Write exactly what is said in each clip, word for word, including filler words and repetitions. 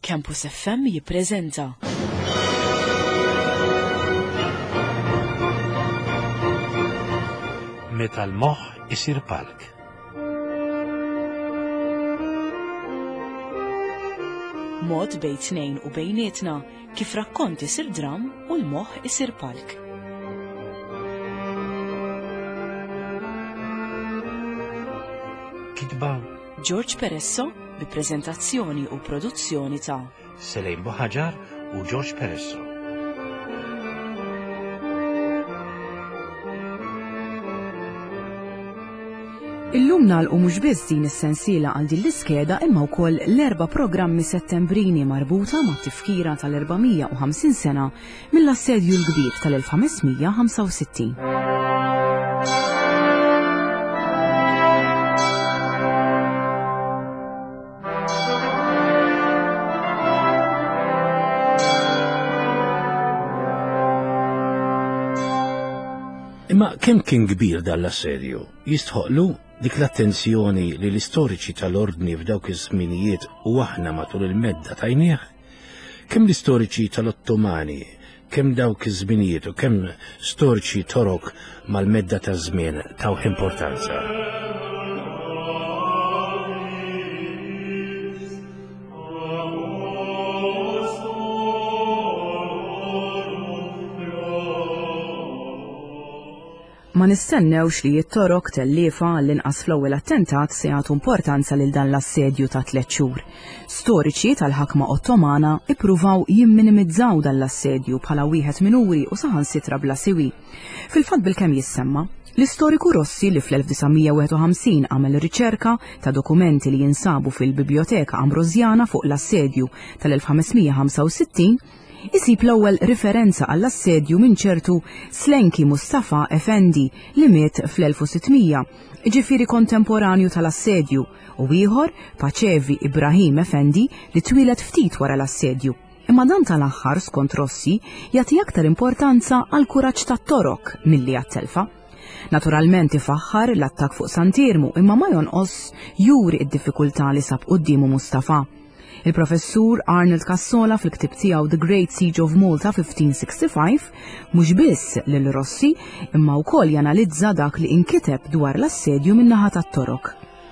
Campus F M jippreżenta. Meta l-moħħ isir palk. Mod bejn tnejn u bejnietna kif rakkont isir dram u l-moħħ isir palk. Kitba George Peresso bi preżentazzjoni u produzzjoni ta' Selejn Boħaġar u George Peresso. Illum nagħlqu mhux biss din is-sensiela għal din l-iskeda imma wkoll l-erba' programmi settembrini marbuta mat-tifkira tal-erbamija u ħamsin sena mill-assedju l-kbir tal-elf ħamesmija ħamsa u sittin. Imma kemm kien kbir dan l-assedju, jistħoqlu dik l-attenzjoni li l-istoriċi tal-ordni f'dawk iż-żminijiet u aħna matul il-medda tajnieh? Kemm l-istoriċi tal-Ottomani, kemm dawk iż-żminijiet u kemm storiċi torok mal-medda ta' żmien tawh importanza? Ma nistennewx li jittorok telliefa l-inqas fl-ewwel attentat se jagħtu importanza lil dan l-assedju ta' tliet xhur. Storiċi tal-ħakma Ottomana ippruvaw jimminimizzaw dan l-assedju bħala wieħed minuri u saħansitra bla siwi. Fil-fatt bilkemm jissemma, l-istoriku Rossi li fl-elf tisa' wieħed u ħamsin għamel riċerka ta' dokumenti li jinsabu fil-Biblioteka Ambrosjana fuq l-assedju tal-elf ħamesmija ħamsa u sittin isib l-ewwel referenza għall-assedju minn ċertu Slenki Mustafa Effendi li miet fl-elf u sittmija, ġifieri kontemporanju tal-assedju, u ieħor Paċevi Ibrahim Effendi li twilet ftit wara l-assedju. Imma dan tal-aħħar skont Rossi jagħti aktar importanza għal kuraġġ tat-torok milli għat-telfa. Naturalment ifaħħar l-attak fuq Santirmu imma ma jonqos juri d-diffikultà li sab qudiemu Mustafa. Il-professur Arnold Cassola fil-ktib tiegħu The Great Siege of Malta fifteen sixty-five mhux biss lil Rossi imma wkoll janalizza dak li inkiteb dwar l-assedju min-naħa tat-torok.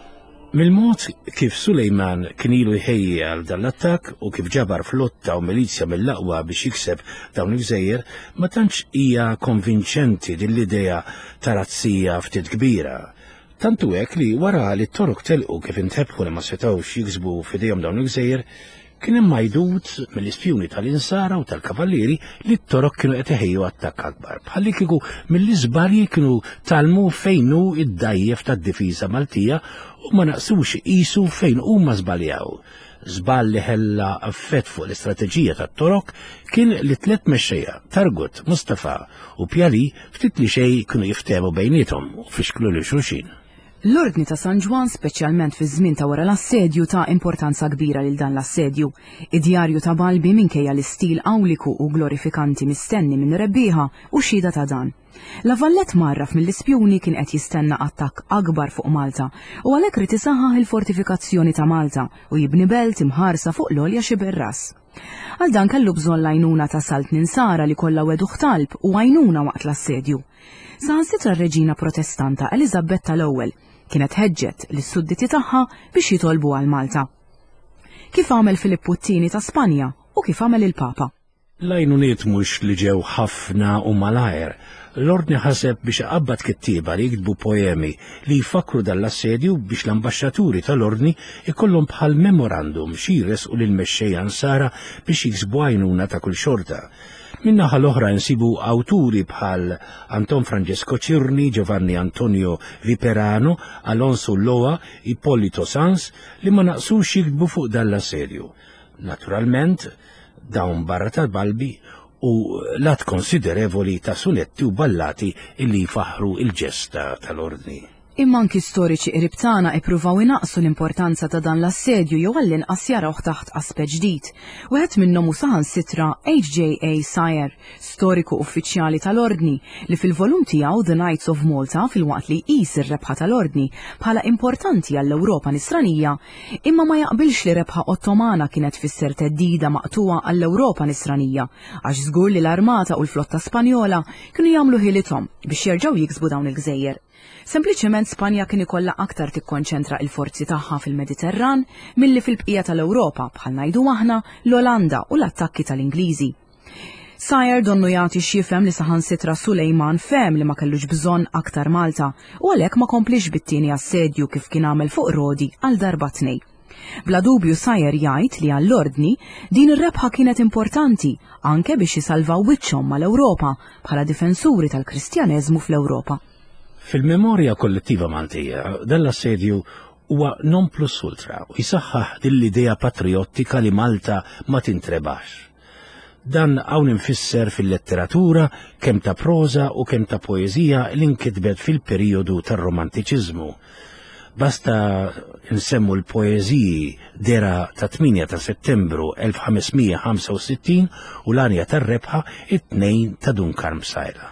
Mill-mod kif Sulejman kien ilu jħejji għal dan l-attakk u kif ġabar flotta u milizja mill-aqwa biex jikseb dawn il-gżejjer, ma tantx hija konvinċenti din l-idea ta' razzija ftit kbira. Tantu hekk li wara li t-torok telqu kif intebħu li ma setgħux jiksbu f'idejhom dawn il-gżejjer, kien hemm majdut mill-ispjuni tal-insara u tal-kavallieri li t-torok kienu qed iħejju attakk akbar. Bħalli kieku mill-iżbalji kienu talmu fejn hu id-dajjef tad-difiża Maltija u ma naqsux qisu fejn huma żbaljaw. Żball li ħella affett fuq l-istrateġija tat-torok kien li tliet mexxejja Targut, Mustafa u Pjali ftit li xejn kienu jiftehmu bejniethom u fixklu lil xulxin. L-ordni ta' San Ġwan, speċjalment fi żmien ta' wara l-assedju, ta' importanza kbira lil dan l-assedju. Id-djarju ta' Balbi minkejja l-istil awliku u glorifikanti mistenni minn rebbieħa u xhieda ta' dan. La Vallet marraf mill-ispjuni kien qed jistenna attakk akbar fuq Malta u għalhekk rid isaħħaħ il-fortifikazzjoni ta' Malta u jibni belt imħarsa fuq l-olja xi berras. Għal dan kellu bżonn l-għajnuna ta' Salt Ninsara li kollha wedu talb u għajnuna waqt l-assedju. Saħansitra r-reġina protestanta Eliżabetta l-ewwel kienet ħeġġet lis-sudditi tagħha biex jitolbu għal Malta. Kif għamel Filippu t-tieni ta' Spanja u kif għamel il-Papa. L-għajnuniet mhux li ġew ħafna u malajr. L-ordni ħaseb biex qabbad kittieba li jiktbu poemi li jfakru dal-assedju biex l-ambasċaturi tal-ordni ikollhom bħal memorandum xires u lil-mexxejja Ansara biex jiksbu għajnuna ta' kull xorta. Minnaħa l-oħra nsibu awturi bħal Anton Francesco Cirni, Giovanni Antonio Viperano, Alonso Loa, Ippolito Sans li ma naqsux jiktbu fuq dal-assedju. Naturalment, dawn barra tal-Balbi u lat konsiderevoli ta' sunetti u ballati illi jfaħru il-ġesta tal-ordni. Imma anki storiċi qrib tagħna ippruvaw inaqsu l-importanza ta' dan l-assedju jew għall-inqas jarawh taħt aspett ġdid. Wieħed minnhom hu saħansitra H J A Sayer, storiku uffiċjali tal-Ordni, li fil-volum tiegħu The Knights of Malta filwaqt li jqis ir-rebħa tal-Ordni bħala importanti għall-Ewropa nisranija, imma ma jaqbilx li rebħa Ottomana kienet fisser teddida maqtuwa għall-Ewropa nisranija, għax żgur li l-Armata u l-Flotta Spanjola kienu jagħmlu ħilithom biex jerġgħu jiksbu dawn il-gżejjer. Sempliċement Spanja kien ikollha aktar tikkonċentra l-forzi tagħha fil-Mediterran milli fil-bqija tal-Ewropa bħal ngħidu aħna l-Olanda u l-attakki tal-Ingliżi. Sayer donnu jagħti x'jifhem li saħansitra Sulejman fem li ma kellux bżonn aktar Malta u għalhekk ma komplix bit-tieni assedju kif kien għamel fuq Rodi għal darba tnej. Bla dubju Sayer jgħid li għall-Ordni din ir-rebħa kienet importanti anke biex jisalvaw wiċċhom mal-Ewropa bħala difensuri tal-Kristjaneżmu fl-Ewropa. Fil-memorja kollettiva Maltija, dal-assedju huwa non plus ultra u jisaħħaħ dil-idea patriottika li Malta ma tintrebax. Dan hawn infisser fil-letteratura kemm ta' proża u kemm ta' poeżija li nkitbet fil-perjodu tar-romantiċiżmu. Basta nsemmu l-poeżiji dera ta' tminja ta' Settembru elf ħamesmija ħamsa u sittin u l-anja tar-rebħa it-tnejn ta' Dunkarm Sajla.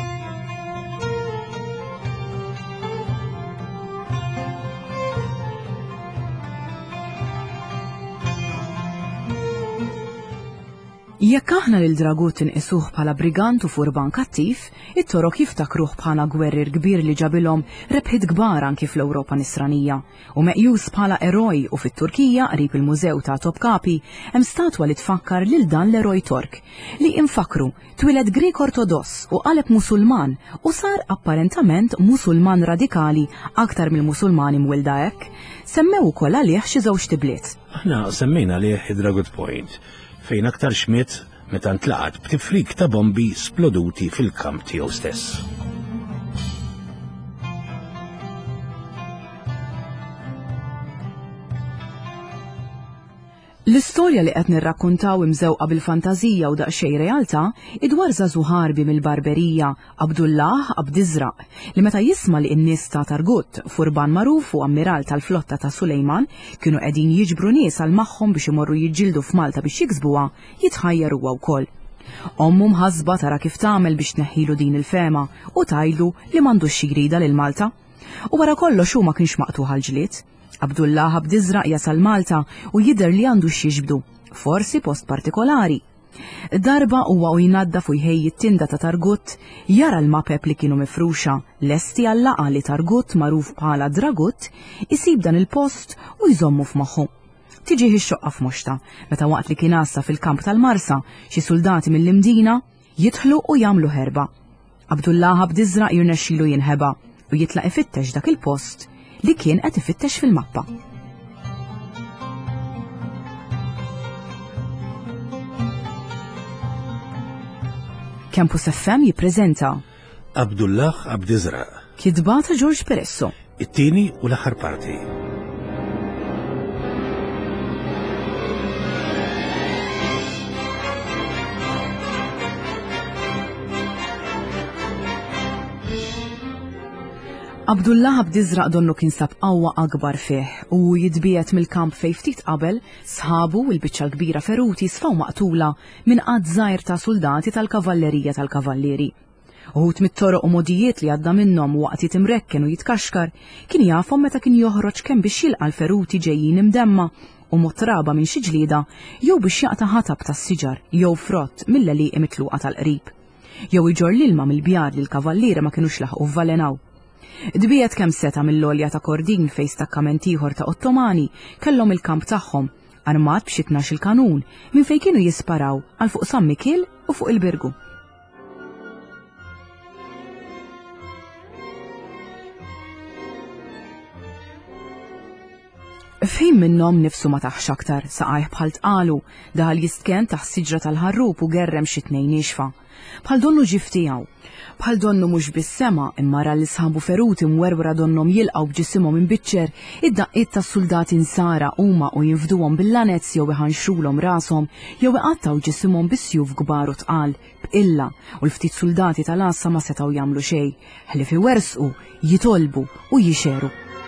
Jekk aħna lil Dragut inqisuh bħala brigant u furban kattiv, it-torok jiftakruh bħala gwerrir kbir li ġabilhom rebħiet kbar anki fl-Ewropa nisranija u meqjus bħala eroj u fit-Turkija qrib il-Mużew ta' Topkapi hemm statwa li tfakkar lil dan l-eroj Tork li infakru twiled Grek Ortodoss u qaleb Musulman u sar apparentament Musulman radikali aktar mill-Musulmani mwilda hekk, semmew ukoll għalih xi żewġ tibliet. Aħna semmejna għalih Dragut Point fejn aktar xmiet meta ntlaqat b'tifrik ta' bombi sploduti fil-kamp tiegħu stess. L-istorja li qed nirrakkuntaw imżewqa bil-fantażija u daqsxejn realtà idwar żagħżugħ ħarbi mill-Barberija Abdullah Abdizraq li meta jisma' li n-nies ta' Targut, furban magħruf u ammiral tal-flotta ta' Sulejman, kienu qegħdin jiġbru nies għal magħhom biex imorru jiġġieldu f'Malta biex jiksbuha, jitħajjar huwa wkoll. Ommu mħassba tara kif tagħmel biex tneħħilu din il-fema u tgħidlu li m'għandux xi grida lil Malta. U wara kollox hu ma kienx maqtuħ għall-ġlied. Abdullah Abdizraq jasal Malta u jidher li għandu x'jiġbdu, forsi post partikolari. Darba huwa u jnaddaf u jħejji t-tinda ta' Targut, jara l-mapep li kienu mifruxa lesti għall-laqa li Targut magħruf bħala Dragut, isib dan il-post u jżommu f'moħħu. Tiġih ix-xoqqa f'moxta, meta waqt li kien għassa fil-kamp tal-Marsa xi soldati mill-imdina jidħlu u jagħmlu herba. Abdullah Abdizraq jirnexxielu jinħeba u jitlaq ifittex dak il-post li kien qed ifittex fil-mappa. Campus F M jippreżenta Abdullah Abdizraq. Kitba ta' George Peresso. It-tieni u l-aħħar parti. Abdullah Abdizraq donnu kien sab qawwa akbar fih u jitbiet mill-kamp fejn ftit qabel sħabu u l-biċċa l-kbira feruti sfaw maqtula minn qatt żgħir ta' soldati tal-kavallerija tal-kavallieri. Uħud mit-toroq u modijiet li għadda minnhom waqt jitimrekken u jitkaxkar kien jafhom meta kien joħroġ kemm biex jilqa' l-feruti ġejjin imdemma u mottraba minn xi ġlieda jew biex jaqta' ħatab tas-siġar jew frott mill-għaliq mitluqa tal-qrib. Jew iġor l-ilma mill-bjar li l-kavallieri ma kinux laħqu f'Valenaw. Dbiet kemm seta mill-lolja ta' Kordin fejn stakkament ieħor ta' Ottomani kellhom il-kamp tagħhom, armat b'xi tnax-il kanun minn fejn kienu jisparaw għal fuq San Mikil u fuq il-Birgu. Fejn minnhom nifsu ma taħx aktar, saqajh bħal tqalu, daħal jistken taħt siġra tal-ħarrub u gerrem xi tnejn nixfa. Bħal donnu ġif tiegħu, bħal donnu mhux bis-sema imma ra li sħabu feruti mwerwra donnom jilqgħu b'ġisimhom imbiċċer, id-daqqiet tas-suldati nsara huma u jinfduhom bil-lanezz jew iħanxrulhom rashom jew iqattaw ġisimhom bis-sjuf kbar u tqal b'illa u l-ftit suldati tal-assa ma setgħu jagħmlu xejn, ħlief iwersqu, jitolbu u jixeru.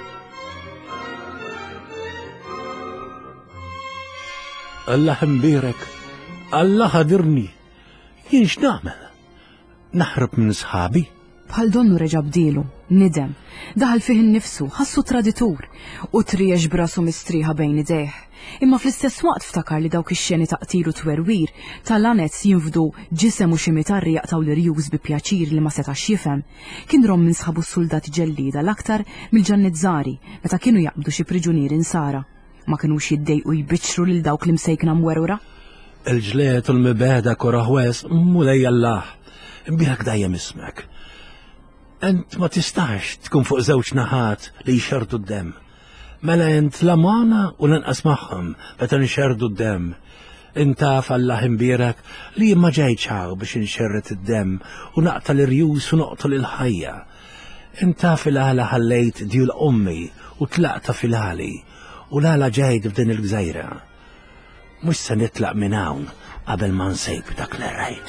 Allah imbirek, Allah ħadirni, jien x'nagħmel? Naħrab minn sħabi? Bħal donnu reġa' bdielu, nidem, daħal fih innifsu, ħassu traditur u triex brasu mistriħa bejn idejh. Imma fl-istess waqt ftakar li dawk ix-xeni taqtiru twerwir tal-anezz jinfdu ġisem u xi mitarri jaqtaw l-irjuż bi pjaċir li ma setax jifhem. Kien rom minn sħabu s-suldati ġellida l-aktar mill-ġannizzari meta kienu jaqbdu xi priġunieri nsara. Ma kinux jiddejqu jbiċċru lil dawk li msejkna mwerwra? Il-ġlied u l-mibeda koraħwes mulej Allah, imbieħek dejjem ismek. Ent ma tistax tkun fuq żewġ naħat li jxerdu d-dem. Mela ent l-amana u lanqas magħhom meta nxerdu d-dem. Intaf Allah imbierek li ma ġejtx hawn biex inxerret id-dem u naqta l-irjus u noqtol il-ħajja. Intaf il-għala ħallejt djul ummi u tlaqta fil-għali u l-għala ġejt f'din il-gżajra. Mux se nitlaq minn hawn qabel ma nsejb dak li rajt.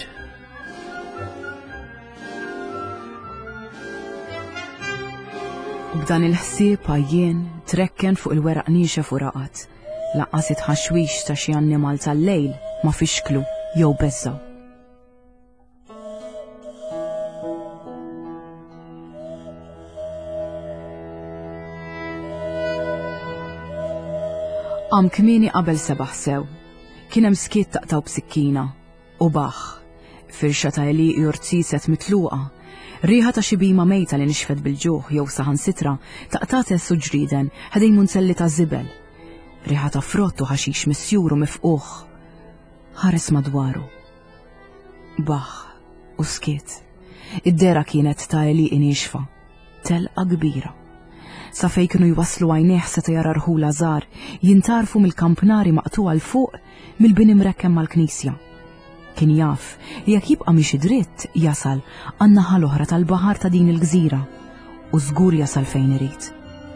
U b'dan il-ħsieb għajjien trekken fuq il-weraq nixef u raqat. Laqqas itħaxwix ta' xi annimal tal-lejl ma fixklu jew beżżaw. Għam kmini qabel sebaħ sew, kien hemm skiet taqtaw b'sikkina u baħ, firxa ta' eliqi u rtsiset mitluqa, riħa ta' xi bima mejta li nixfet bil-ġuħ jew saħansitra taqtates u ġrieden ħedejn munselli ta' żibel, riħa ta' frott u ħaxix misjur u mifquħ. Ħares madwaru. Baħ u skiet. Id-dera kienet ta' eliqi nixfa, telqa kbira. Sa fej kienu jwaslu għajneħ seta jara rħula żgħar jintarfu mill-kampnari maqtuqa l fuq mill-bini mrekkem mal-knisja. Kien jaf li jekk jibqa' mixi dritt jasal għan-naħa l-oħra tal-baħar ta' din il-gżira u żgur jasal fejn irid.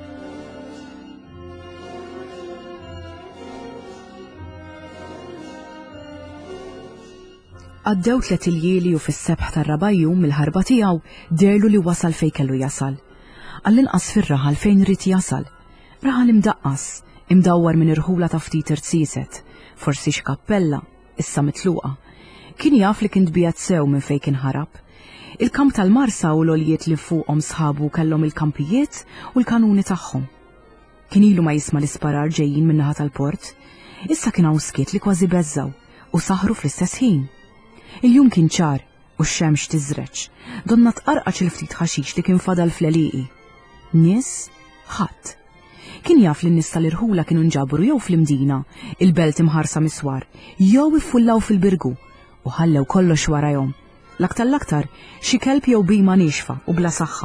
Għaddew tliet iljieli u fis-sebħ tar-rabajju mill-ħarba tiegħu derlu li wasal fejn kellu jasal. Għall-inqas fir-raħal fejn rid jasal. Raħal imdaqqas, imdawwar minn irħula ta' ftit irtsiset, forsi x'kappella, issa mitluqa. Kien jaf li kien tbiegħed sew minn fejn kien ħarab. Il-kamp tal-Marsa u l-oljiet li fuqhom sħabu kellhom il-kampijiet u l-kanuni tagħhom. Kien ilu ma jisma' l-isparar ġejjin min-naħa tal-port, issa kien hawn skiet li kważi beżżaw u saħru fl-istess ħin. Il-jum kien ċar u x-xemx tiżreċ, donna tqarqax il-ftit ħaxix li kien fadal fl-eliqi. Nies ħadd. Kien jaf li n-nies tal-irħula kienu nġabru jew fl-imdina, il-belt imħarsa miswar, jew iffullaw fil-birgu u ħallew kollox warahom. L-aktar l-aktar xi kelb jew bima nixfa u bla saħħa.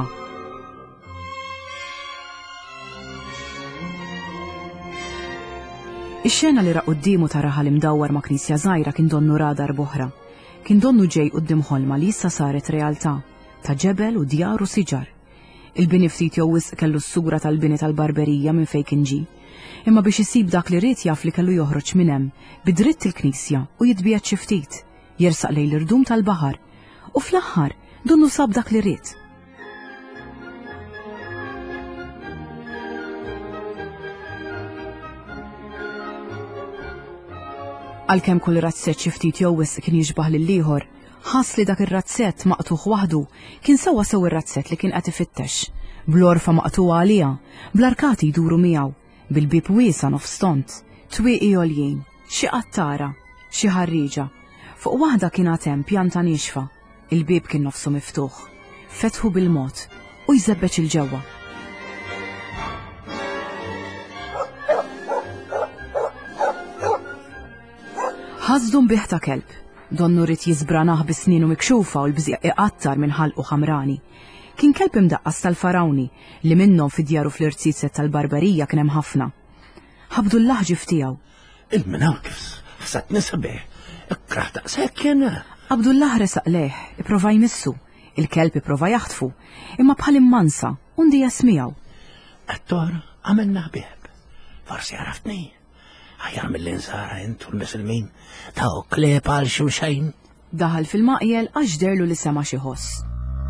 Ix-xena li raq qudiemu ta' raħal imdawwar ma' knisja żgħira kien donnu radar boħra. Kien donnu ġej quddiem ħolma li issa saret realtà ta' ġebel u djar u siġar. Il-bini ftit jew wisq kellu s-sura tal-bini tal-barberija minn fejn kien ġie, imma biex isib dak li ried jaf li kellu joħroġ minn hemm bidritt il-knisja u jitbiegħed xi ftit, jersaq lejn l-irdum tal-baħar u fl-aħħar donnu sab dak li ried. Għalkemm kull razzett xi ftit jew wisq kien jiġbaħ lill-ieħor, ħass li dak ir-razzett maqtuħ waħdu kien sewwa sew ir-razzett li kien qed ifittex, bl-orfa maqtuwa għalija, bl-arkati jduru miegħu, bil-bib wiesa' nofs stont, twieqi għoljien, xi qattara, xi ħarriġa. Fuq waħda kien hemm pjanta nixfa, il-bib kien nofsu miftuħ, fetħu bil-mod u jżebbeġ il-ġewwa. Ħażdu mbiħ ta' kelb, donnu rrid jiżbranaħ bis-snienu mikxufa u l-bżieq iqattar minn ħalqu ħamrani. Kien kelb imdaqqas tal-farawni li minnhom fid-djaru fl-irtsiset tal-barberija kien hemm ħafna. ħabdu l-laħġif tiegħu. Il-minaw kif ħsat nisabeħ, ikkraħ daqshekk jena. Abdullah resaq leħ, iprova jmissu, il-kelb iprova jaħtfu, imma bħal immansa, undi jasmijaw. Attor għamilna ħbieb, forsi għaraftni, ħajjar mill-insara intu l-Muslimin, taw klep għal ximxajn. Daħal fil-maqjel għax derlu li sema xi ħoss.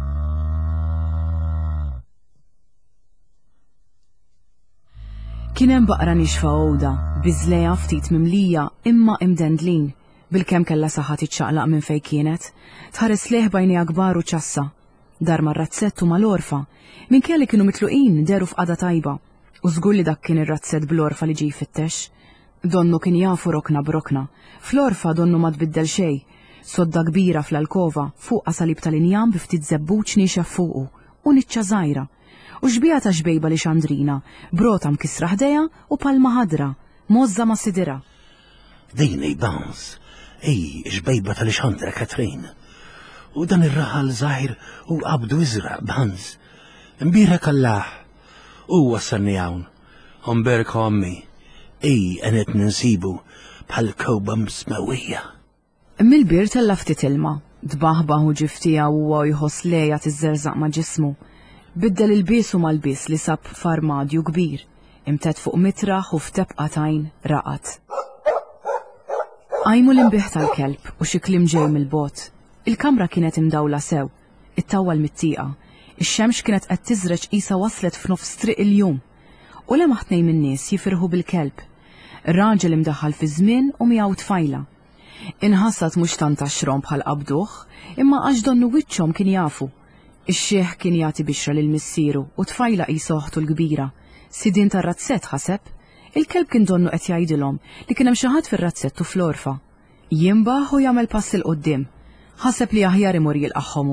Kien hemm baqra nixfa għowda, biżleja ftit mimlija imma imdendlin, bil-kem kella saħħa tiċċaqlaq minn fejn kienet, tħares leħ bajnija kbar u ċassa. Dar mar-razzett u mal-orfa, minn kelli kienu mitluqin deru f'qada tajba, u żgur li dak kien ir-razzett bl-orfa li ġej fittex. Donnu kien jafu rokna brokna, fl-orfa donnu ma tbiddel xej, sodda kbira fl-alkova fuqha salib tal-injam bi ftit żebbuċ niexef fuqu u niċċa żgħira. U xbija ta' xbejba li xandrina, brota mkisra ħdejja u palma ħadra, możza ma' sidira. Dini bans, ej, xbejba tal-xandra Katrin. U dan ir-raħal żgħir u qabdu iżraq bans. Imbira kallaħ, u wassalni hawn, umberk ommi, ej għanet ninsibu bħal kowba msmewija. Mill-bir tella ftit ilma, dbaħbaħ u ġiftija u jħoss leja tiżżerżaq ma' ġismu. Biddel il-bisu mal-bis li sab farmadju kbir, imtet fuq mitraħ u ftebqa tajn raqat. Għajmu l-imbiħ tal-kelb u xi kliem ġej mill-bot. Il-kamra kienet imdawla sew, it-tawwal mit-tieqa, ix-xemx kienet qed tiżreġ qisha waslet f'nofs triq il-jum. U lema ħtnej min-nies jifirħu bil-kelb. Ir-raġel imdaħħal fi żmien u miegħu tfajla. Inħassat mhux tant għax-xrom bħal qabduh, imma għax donnu wiċċhom kien jafu. Ix-xieħ kien jagħti bixra lil missieru u tfajla qisha oħtu l-kbira. Sidien tar-razzett ħaseb, il-kelb kien donnu qed jgħidilhom li kien hemm xi ħadd fir-razzett u fl-orfa. Jimbaħ u jagħmel pass il qudiem. Ħaseb li aħjar imur jilqaħħomu.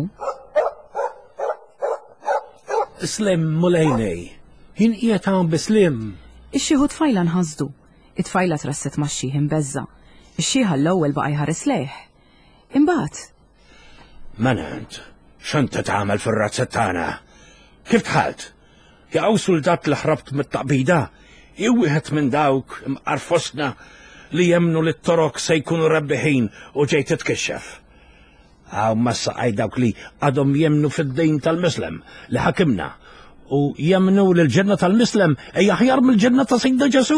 Slim mulejnej, jien qiegħed hawn bislim. Ix-xieħu tfajla nħasdu. It-tfajla trasset max-xieħ imbeżza. Ix-xieħa l-ewwel baqa' jħares lejh. Imbagħad. Manant, x'anta tagħmel fir-razzett tagħna? Kif tħalt? Jaqgħu soldat li ħrabt mit-taqbida, jew wieħed minn dawk imqarfosna li jemnu li t-torok se jkunu rebbeħin u ġej titkixxef. Għaw massa għaj dawk li għadhom jemnu fid-dejn tal-Mislem li ħakimna u jemnu li l-ġenna tal-Mislem ejja aħjar mill-ġenna ta' Sejda Ġesu.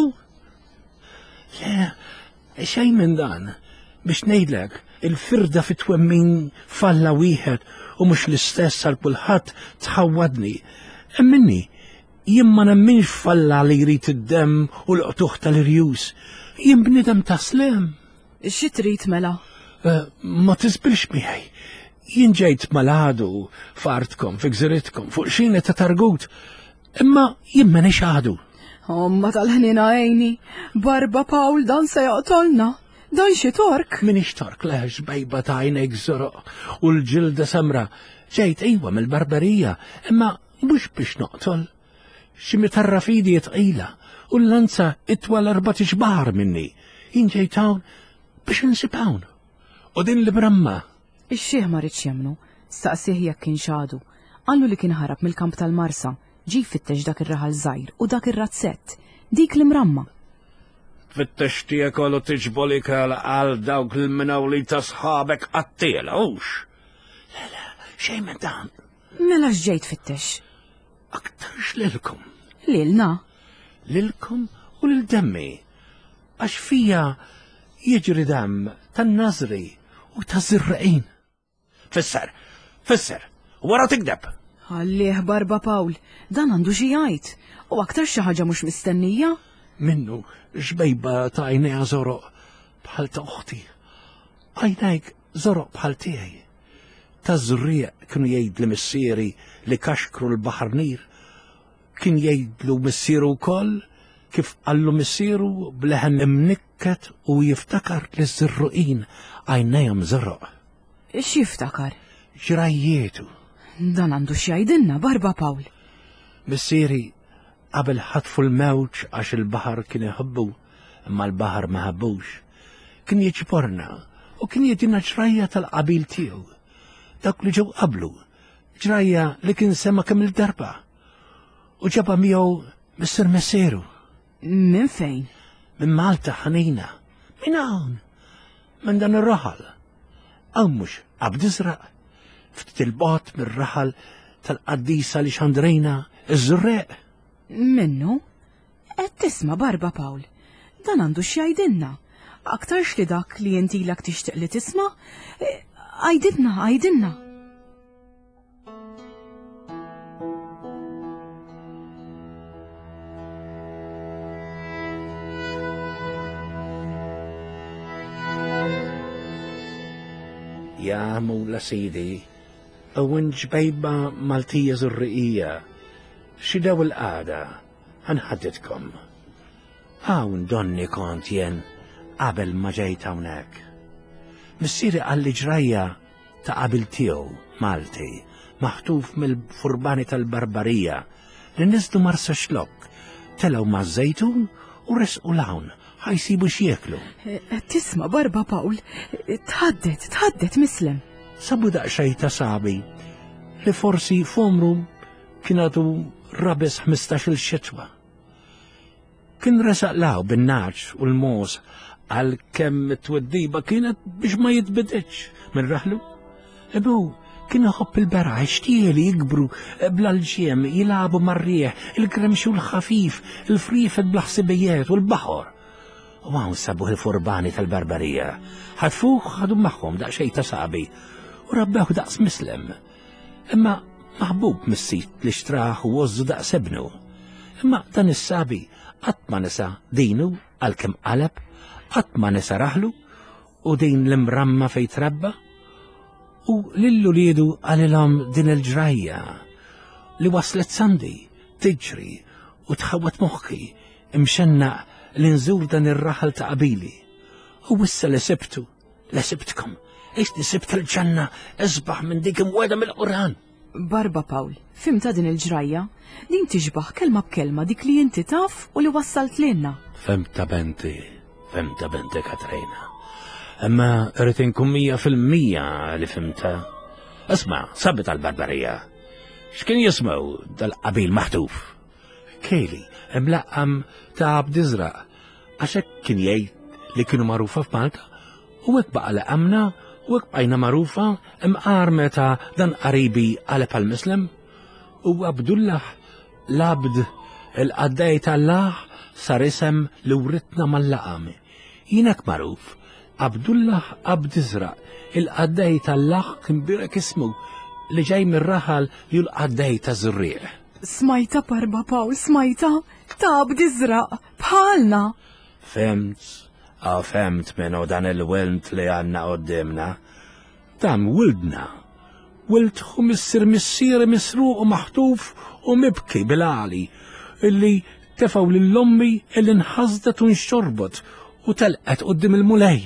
Le, xejn minn dan biex ngħidlek il-firda fit-twemmin falla wieħed u mhux l-istess għal kulħadd tħawwadni. Minni, jien ma nemminx falla li jrid id-dem u l-qtuħ tal-irjus. Jien bnidem taslem. Xi trid mela? Uh, ma tisbilx miegħi. Jien ġejt maladu fartkom fi gżiritkom fuq xina ta' targut, imma jien ma nix għadu. Omma tal-ħnina għajni, Barba Pawl dan se joqtolna. Dan xi tork? Minix tork leħx bejba ta' għajnek żoroq u l-ġilda samra. Ġejt ejwa mill-barbarija, imma mhux biex noqtol. Xi mitarra fidi jitqila u l-lanza itwal arbat ixbaħar minni. Jien ġejt hawn biex nsib hawn. U din li bramma. Ix-xieħ ma rridx jemnu, staqsih jekk kien xadu. Qallu li kien ħarab mill-kamp tal-Marsa, ġi fittex dak ir-raħal żgħir u dak ir-razzett, dik li mramma. Fittex tiegħek kollu tiġbolika għal dawk il-minawli ta' sħabek għattielhux. Le le, xejn minn dan. Mela x'ġejt fittex? Aktarx lilkom. Lilna? Lilkom u lil demmi. Għax fija jiġri dam tan-nażri u ta' zirraqin. Fisser, fisser, wara tikdeb. Għallih Barba Pawl, dan għandu xi jgħid, u aktar xi ħaġa mhux mistennija. Minnu xbejba ta' għajnejha żoroq bħal ta' uħti. Għajnejk żoroq bħal tiegħi. Ta' żurrieq kienu jgħidli missieri li kaxkru l-baħar Nir. Kien jgħidlu missieru wkoll kif qallu missieru bleħen imnikket u jiftakar li żirruqin għajnejhom żoroq. X'jiftakar? Ġrajjietu. Dan għandu x'jgħidilna Barba Pawl. Missieri qabel ħatfu l-mewġ għax il-baħar kien iħobbu, imma l-baħar ma ħabbux. Kien jiġborna u kien jgħidilna ġrajja tal-qabil tiegħu. Dak li ġew qablu, ġrajja li kien sema kemm il-darba. U ġaba miegħu Mister Messieru. Min fejn? minn Malta ħanina, minn hawn, minn dan ir-raħal. Hawn mhux Abdizraq, ftit il-bot mir-raħal tal-qaddisa li xandrejna iż-Żurreq. Minnu? Qed tisma' Barba Pawl, dan għandu x'jgħidilna. Aktarx li dak li intilek tixtieq li tisma', għajdilna, għajdilna. Ja mula sidi, għawin ġbejba Maltija Żurriqija, xi daw il-qada, ħanħaddidkom. Hawn donni kont jien qabel ma ġejt hawnhekk. Missieri għalli ġrajja ta' qabil tiegħu Malti, maħtuf mill-furbani tal-Barbarija li niżlu marsa xlok, telgħu maż-żejtun u resqu l-hawn ħajsibu x'jieklu. Tisma' Barba Pawl, tħaddet, tħaddet mislem. Sabu daqsxejn ta' sabi li forsi fomru kienatu rabes ħmistax il xitwa. Kien resaq law bin-naċ u l-mos għal kemm it-tweddiba kienet biex ma jitbiditx minn raħlu. Ebu, kien iħobb il-bera xtieli jikbru bl-alġiem, jilabu mar-rieħ, il-kremxu l-ħafif, il-frifet bl-ħsibijiet u l-baħor. U għawn sabu il-furbani tal-Barbarija, ħadfuħ ħadu maħħom daqsxejn ta' sabi u rabbeħu daqs mislem. Imma maħbub mis-sit li xtraħ u għozzu daqs ebnu. Imma dan is-sabi qatt ma nisa dinu għal-kem qalab, qatt ma nisa raħlu u din l-imramma fej trabba u lillu liedu għalilhom din il-ġrajja li waslet sandi tiġri u tħawat moħħi imxenna li nżur dan ir-raħal ta' qabili. U wissa li sibtu, li sibtkom, ix li sibt il-ġanna isbaħ minn dik imweda mill-Quran. Barba Pawl, fimta din il-ġrajja, din tiġbaħ kelma b'kelma dik li inti taf u li wassalt lilna. Femta benti, femta benti Katrina. Imma rrid inkun mija fil-mija li fimta. Isma' sabi tal-Barbarija. X'kien jismew dal-qabil maħtuf? Kejli, imlaqqam ta' Abdizraq, għaxek kien jgħid li kienu magħrufa f'Malta, u hekk baqa laqamna u hekk bqajna magħrufa imqar meta dan qaribi qaleb għall-Mislem, u Abdullah l-Abd il-qaddej tal-Lah sar isem li writna mal-laqam. Jien hekk magħruf, Abdullah Abdizraq, il-qaddej tal-Lah kien birek ismu li ġej mir-raħal li l-qaddej ta' Żurrieq. Smajta Barba Pawl, smajta, ta' Abdizraq, bħalna. Femt, għaw femt minnu dan il-wilt li għanna qoddimna. Dan wildna, wilt hu missir missieri misruq u maħtuf u mibki bil-għali, illi tefaw l-lommi illi nħazdet u nxorbot u telqet qoddim il-mulej.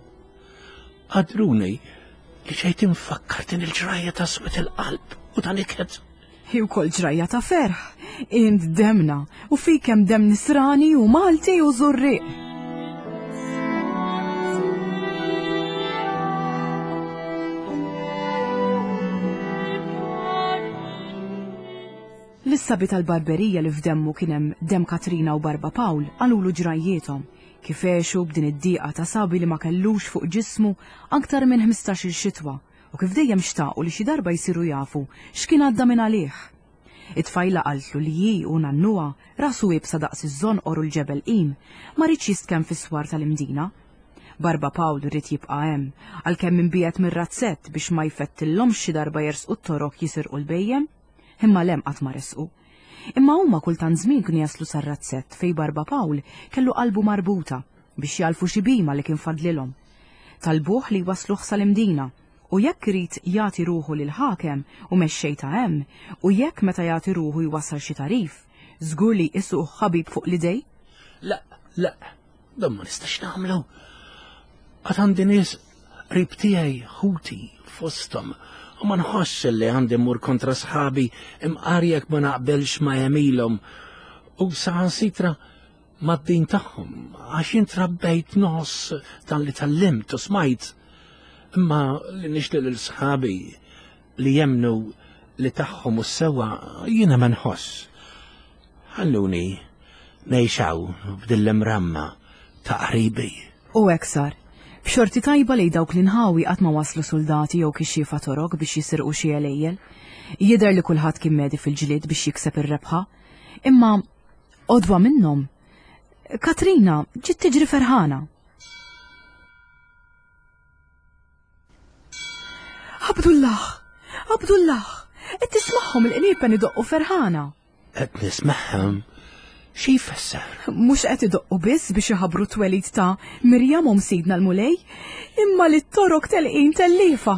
Għadruni li ċejtin fakkart il-ġrajja ta' swet il-qalb u dan iket. Jew kol ġrajja ta' ferħ, int demna, u fikem dem Nisrani u Malti u Żurriq. L-issabi tal-Barberija li f'demmu kienem dem Katrina u Barba Pawl għalulu ġrajjietom, kifexu b'din id-dieqa ta' sabi li ma kellux fuq ġismu aktar minn ħmistax il-xitwa, u kif dejjem xtaqu li xi darba jsiru jafu x'kien għadda minn għalih. It-tfajla qaltlu li ji u nannuha rasu jibsa daqs iż-żonqor u l-ġebel qim ma rridx jistkemm fis-swar tal-imdina. Barba Pawl rrid jibqa' hemm għalkemm inbiegħet mir-razzett biex ma jfettillhomx xi darba jersqu t-toroq jisirqu l-bejjem, imma lem qatt ma resqu. Imma huma kultant żmien kienu jaslu sar-razzett fej Barba Pawl kellu qalbu marbuta biex jalfu xi bima li kien fadlilhom. Talbuh li wasluh sal-imdina u jekk irid jagħti ruħu lil ħakem u mexxej ta' hemm, u jekk meta jagħti ruħu jwassal xi tarif, żgur li isuq ħabib fuq l-idej? La, la, dan ma nistax nagħmlu. Għad għandi nies qrib tiegħi ħuti fosthom u ma nħoss li għandi mmur kontra sħabi imqar jekk ma naqbelx ma jemilhom u saħansitra mad-din tagħhom għax intrabbejt nos dan li tallimt u smajt. Imma li nixtieq lil sħabi li jemnu li tagħhom u sewa jiena ma nħoss. Ħalluni ngħixaw b'dil-imramma ta' qribi. U hekk sar. B'xorti tajba li dawk l-inħawi qatt ma waslu soldati jew kixxiefa torok biex jisirqu xi għelejjel. Jidher li kulħadd kien medi fil-ġlied biex jikseb ir-rebħa. Imma odwa minnhom. Katrina ġiet tiġri ferħana. Abdullah, Abdullah, qed tismagħhom il-qniepen idoqqu ferħana. Qed nisma'hom xi jfisser? Mhux qed idoqqu biss biex iħabbru twelid ta' Mirjam u msidna l-mulej, imma li t-torok telqin tellifa.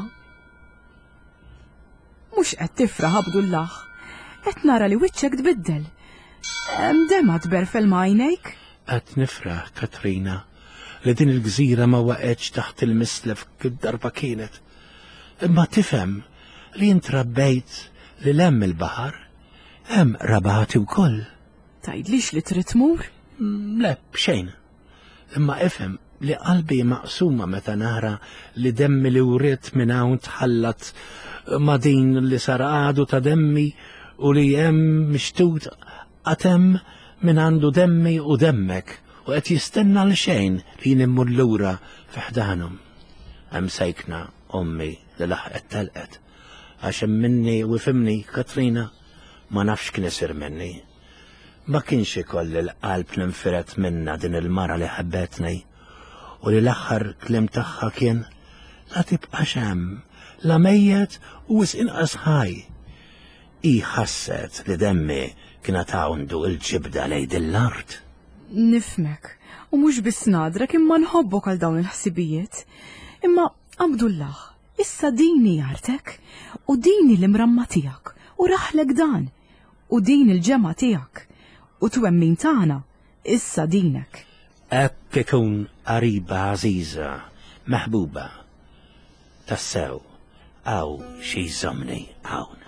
Mhux qed tifraħ Abdullah, qed nara li wiċċek tbiddel. Dema tberfel m'għajnejk? Qed nifraħ, Katrina, li din il-gżira ma waqgħetx taħt il-mislef kif darba kienet. Imma tifhem li intrabbejt li lemm il-baħar hemm rabati wkoll. Tgħidlix li trid tmur? Le, b'xejn. Imma ifhem li qalbi maqsuma meta nara li demmi li wriet minn hawn tħallat ma' din li sar għadu ta' demmi u li hemm mixtut għatem minn għandu demmi u demmek u qed jistenna l xejn li nimmur lura fiħdanhom. Hemm sejkna ommi li laħqet telqet għax hemm minni u fimni Katrina ma nafx kien isir minni. Ma kienx ikolli l-qalb ninfiret minna din il-mara li ħabbetni u li l-aħħar kliem tagħha kien la tibqax hemm la mejjed u wis inqas ħaj. I ħasset li demmi kienet għandu il-ġibda lejd l-art. Nifmek, u mhux biss nadrek imma nħobbok għal dawn il-ħsibijiet. Imma Abdullah, issa dini jartek u dini l-imramma tiegħek u raħlek dan u din il-ġema tiegħek u twemmin tagħna issa dinek. Hekk ikun qariba għażiża, meħbuba. Tassew, għaw xi jżommni hawn.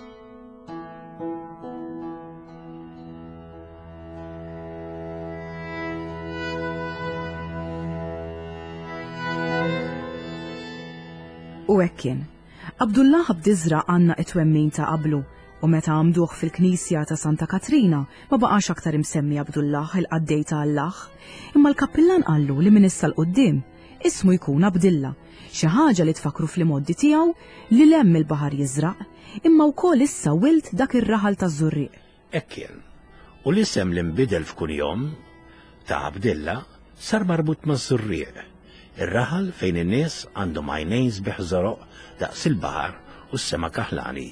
U hekk kien. Abdullah b'diżra għandna it-twemmin ta' qablu u meta għamduh fil-Knisja ta' Santa Katrina ma baqax aktar imsemmi Abdullah il-qaddej ta' Allah, imma l-kappillan qallu li min issa l-qudiem ismu jkun Abdilla, xi ħaġa li tfakru fl-imoddi tiegħu li lemm il-baħar jiżraq, imma wkoll issa wild dak ir-raħal taż-żurriq. Hekk kien. U l-isem li nbidel f'kull jom ta' Abdilla sar marbut maż-żurriq. Ir-raħal fejn in-nies għandhom għajnejn sbieħ żoroq daqs il-baħar u s-sema kaħlani.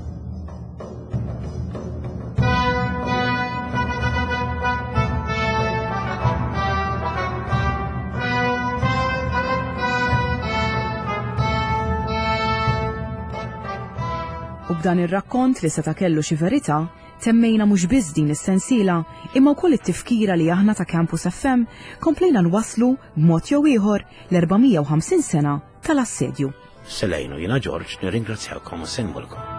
U b'dan ir-rakkont li seta' kellu xi verità, temmejna mhux biss din is-sensiela imma wkoll it-tifkira li aħna ta' Campus F M komplejna nwasslu b'mod jew ieħor l-erbamija u ħamsin sena tal-assedju. Selejnu jiena George nirringrazzjawkom u sengulkom.